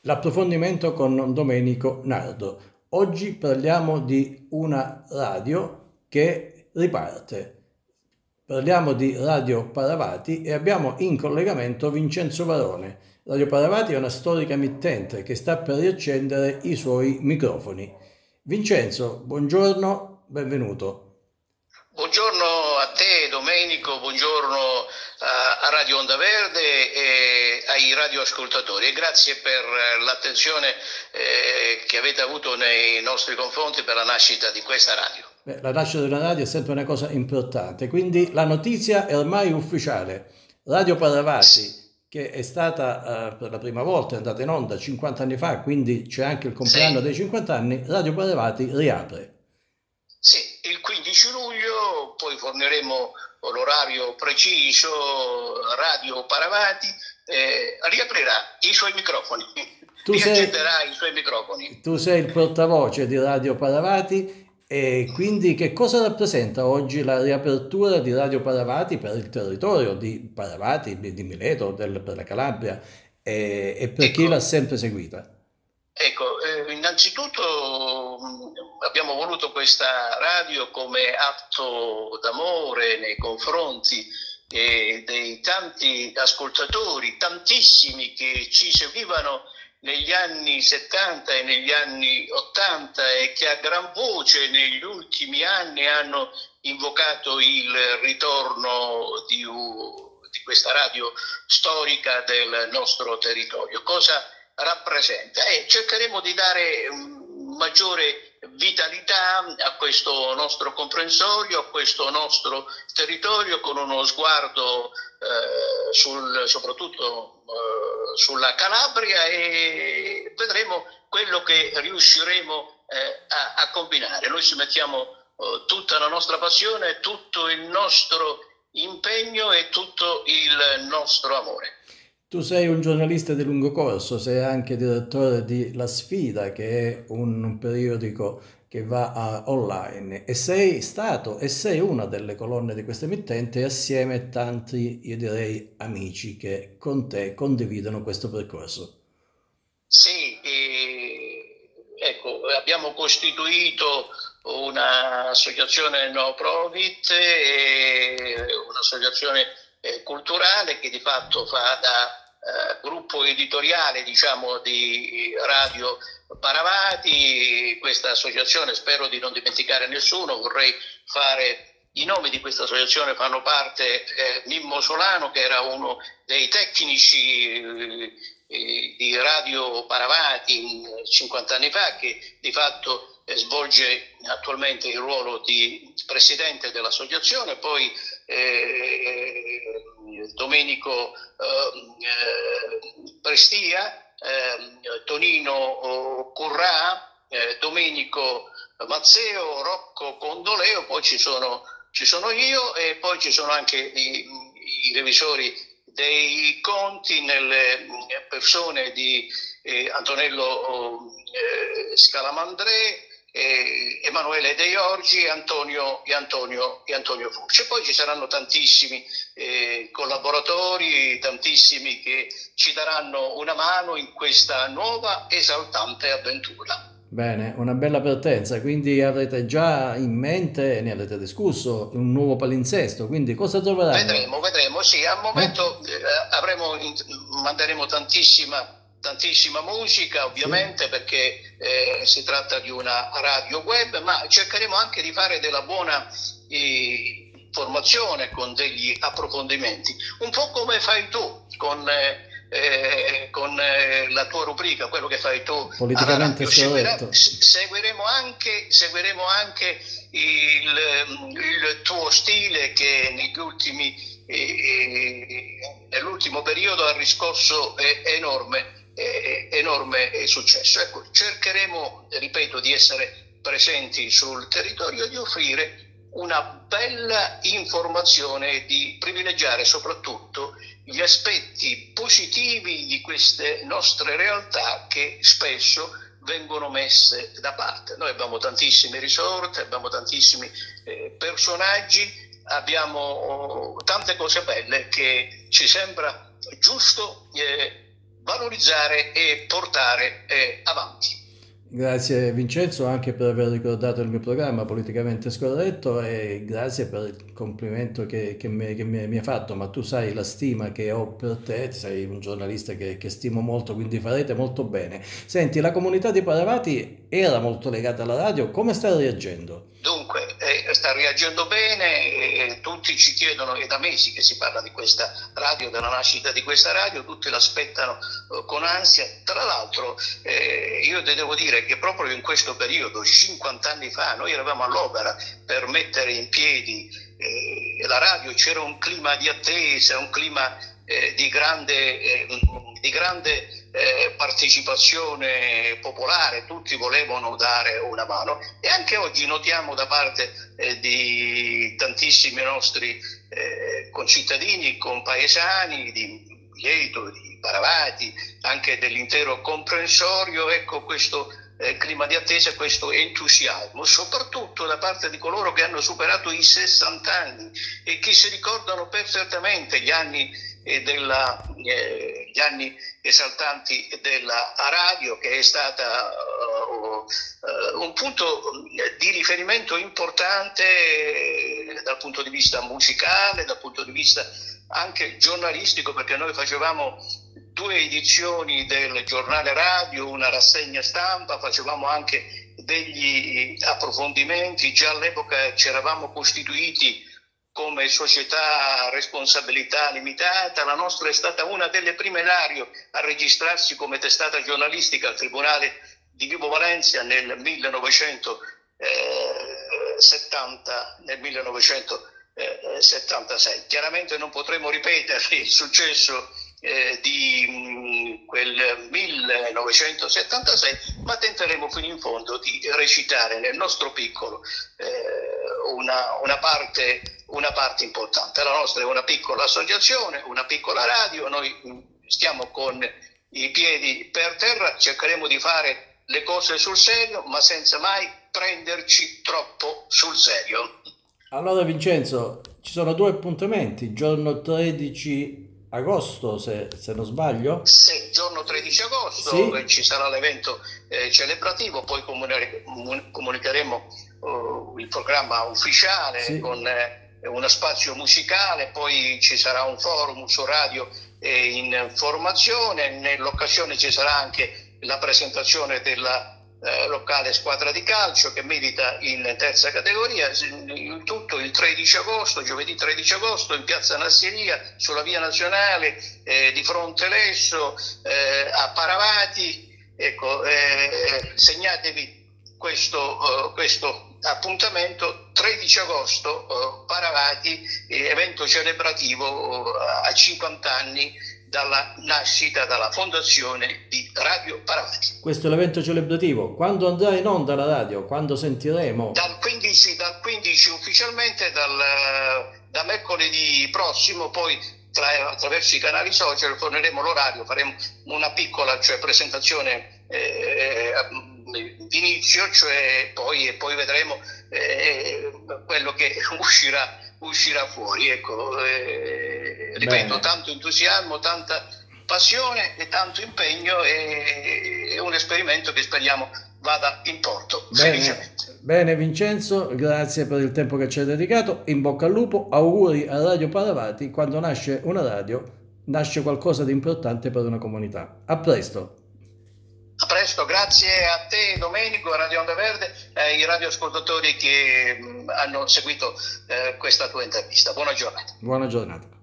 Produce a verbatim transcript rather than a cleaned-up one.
L'approfondimento con Domenico Nardo. Oggi parliamo di una radio che riparte. Parliamo di Radio Paravati e abbiamo in collegamento Vincenzo Varone. Radio Paravati è una storica emittente che sta per riaccendere i suoi microfoni. Vincenzo, buongiorno, benvenuto. Buongiorno a te Domenico, buongiorno a Radio Onda Verde e ai radioascoltatori e grazie per l'attenzione eh, che avete avuto nei nostri confronti per la nascita di questa radio. Beh, la nascita di una radio è sempre una cosa importante, quindi la notizia è ormai ufficiale. Radio Paravati, che è stata uh, per la prima volta, è andata in onda cinquanta anni fa, quindi c'è anche il compleanno sì. dei cinquanta anni, Radio Paravati riapre. Sì, il quindici luglio, poi forniremo l'orario preciso, Radio Paravati eh, riaprirà i suoi microfoni, tu riaccenderà sei, i suoi microfoni. Tu sei il portavoce di Radio Paravati e quindi che cosa rappresenta oggi la riapertura di Radio Paravati per il territorio di Paravati, di Mileto, del, per la Calabria e, e per ecco, chi l'ha sempre seguita? Ecco, eh, innanzitutto mh, abbiamo voluto questa radio come atto d'amore nei confronti eh, dei tanti ascoltatori, tantissimi che ci seguivano negli anni settanta e negli anni ottanta e che a gran voce negli ultimi anni hanno invocato il ritorno di, uh, di questa radio storica del nostro territorio. Cosa rappresenta? E cercheremo di dare um, maggiore vitalità a questo nostro comprensorio, a questo nostro territorio, con uno sguardo eh, sul, soprattutto eh, sulla Calabria, e vedremo quello che riusciremo eh, a, a combinare. Noi ci mettiamo eh, tutta la nostra passione, tutto il nostro impegno e tutto il nostro amore. Tu sei un giornalista di lungo corso, sei anche direttore di La Sfida, che è un periodico che va a online, e sei stato e sei una delle colonne di questa emittente assieme a tanti, io direi, amici che con te condividono questo percorso. Sì, eh, ecco, abbiamo costituito un'associazione no profit, eh, un'associazione eh, culturale che di fatto fa da eh, gruppo editoriale, diciamo, di Radio Paravati. Questa associazione, spero di non dimenticare nessuno, vorrei fare i nomi di questa associazione. Fanno parte eh, Mimmo Solano, che era uno dei tecnici eh, di Radio Paravati cinquanta anni fa, che di fatto eh, svolge attualmente il ruolo di presidente dell'associazione. Poi eh, Domenico eh, Prestia, eh, Tonino Currà, eh, Domenico Mazzeo, Rocco Condoleo, poi ci sono, ci sono io, e poi ci sono anche i, i revisori dei conti nelle persone di eh, Antonello eh, Scalamandré, eh, Emanuele De Giorgi e Antonio, e Antonio, e Antonio Furci. Poi ci saranno tantissimi eh, collaboratori, tantissimi che ci daranno una mano in questa nuova esaltante avventura. Bene, una bella partenza, quindi avrete già in mente, ne avete discusso, un nuovo palinsesto, quindi cosa troveranno? Vedremo, vedremo, sì, al momento eh? Eh, avremo, manderemo tantissima, tantissima musica, ovviamente, sì, perché eh, si tratta di una radio web, ma cercheremo anche di fare della buona eh, informazione con degli approfondimenti, un po' come fai tu con... Eh, Eh, con eh, la tua rubrica, quello che fai tu politicamente Seguirà, seguiremo anche seguiremo anche il, il tuo stile, che negli ultimi eh, nell'ultimo periodo ha riscosso eh, enorme eh, enorme successo. Ecco, cercheremo, ripeto, di essere presenti sul territorio e di offrire una bella informazione e di privilegiare soprattutto gli aspetti positivi di queste nostre realtà che spesso vengono messe da parte. Noi abbiamo tantissimi resort, abbiamo tantissimi eh, personaggi, abbiamo oh, tante cose belle che ci sembra giusto eh, valorizzare e portare eh, avanti. Grazie Vincenzo anche per aver ricordato il mio programma Politicamente Scorretto, e grazie per il complimento che, che, mi, che mi, mi hai fatto, ma tu sai la stima che ho per te, sei un giornalista che, che stimo molto, quindi farete molto bene. Senti, la comunità di Paravati era molto legata alla radio, come sta reagendo? Dunque, eh, sta reagendo bene, eh, tutti ci chiedono, è da mesi che si parla di questa radio, della nascita di questa radio, tutti l'aspettano eh, con ansia. Tra l'altro eh, io te devo dire che proprio in questo periodo, cinquanta anni fa, noi eravamo all'opera per mettere in piedi eh, la radio, c'era un clima di attesa, un clima eh, di grande, eh, di grande Eh, partecipazione popolare, tutti volevano dare una mano, e anche oggi notiamo da parte eh, di tantissimi nostri eh, concittadini, compaesani di Lieto, di Paravati, anche dell'intero comprensorio, ecco questo eh, clima di attesa, questo entusiasmo, soprattutto da parte di coloro che hanno superato i sessanta anni e che si ricordano perfettamente gli anni e della, eh, gli anni esaltanti della radio, che è stata uh, uh, un punto di riferimento importante eh, dal punto di vista musicale, dal punto di vista anche giornalistico, perché noi facevamo due edizioni del giornale radio, una rassegna stampa, facevamo anche degli approfondimenti. Già all'epoca ci eravamo costituiti come società a responsabilità limitata. La nostra è stata una delle prime radio a registrarsi come testata giornalistica al Tribunale di Vibo Valentia nel millenovecentosettanta, nel millenovecentosettantasei. Chiaramente non potremo ripetere il successo eh, di mh, quel millenovecentosettantasei, ma tenteremo fino in fondo di recitare nel nostro piccolo eh, una, una parte una parte importante. La nostra è una piccola associazione, una piccola radio, noi stiamo con i piedi per terra, cercheremo di fare le cose sul serio, ma senza mai prenderci troppo sul serio. Allora Vincenzo, ci sono due appuntamenti, giorno tredici agosto, se, se non sbaglio? Sì, giorno tredici agosto, sì. Ci sarà l'evento eh, celebrativo, poi comuni- comunicheremo uh, il programma ufficiale, sì, con eh, uno spazio musicale, poi ci sarà un forum su radio e in formazione. Nell'occasione ci sarà anche la presentazione della eh, locale squadra di calcio che milita in terza categoria, in tutto il tredici agosto, giovedì tredici agosto, in piazza Nassieria, sulla via nazionale eh, di fronte Lesso, eh, a Paravati. Ecco, eh, segnatevi questo, uh, questo appuntamento, tredici agosto, uh, Paravati, eh, evento celebrativo uh, a cinquanta anni dalla nascita, dalla fondazione di Radio Paravati. Questo è l'evento celebrativo. Quando andrà in onda la radio? Quando sentiremo? Dal quindici, dal quindici ufficialmente, dal, da mercoledì prossimo, poi tra, attraverso i canali social forniremo l'orario, faremo una piccola, cioè, presentazione eh, d'inizio, cioè poi, e poi vedremo eh, quello che uscirà uscirà fuori. Ecco, eh, ripeto, bene, tanto entusiasmo, tanta passione e tanto impegno, e è un esperimento che speriamo vada in porto felicemente. Bene Vincenzo, grazie per il tempo che ci hai dedicato, in bocca al lupo, auguri a Radio Paravati. Quando nasce una radio nasce qualcosa di importante per una comunità. A presto. A presto, grazie a te Domenico, a Radio Onda Verde e ai radioascoltatori che mh, hanno seguito eh, questa tua intervista. Buona giornata. Buona giornata.